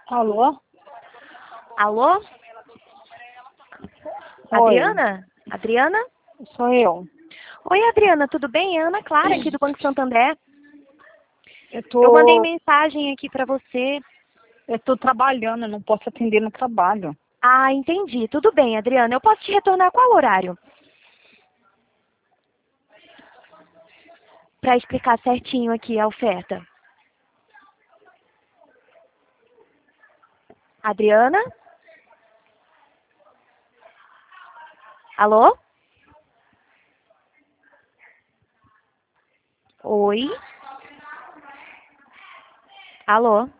Alô? Alô? Oi, Adriana? Adriana? sou eu. Oi, Adriana, tudo bem? É Ana Clara, aqui do Banco Santander. Eu Eu mandei tô, mensagem aqui para você. eu tô trabalhando, eu não posso atender no trabalho. Ah, entendi. Tudo bem, Adriana. Eu posso te retornar qual horário? Para explicar certinho aqui a oferta. Adriana? Alô? Oi? Alô?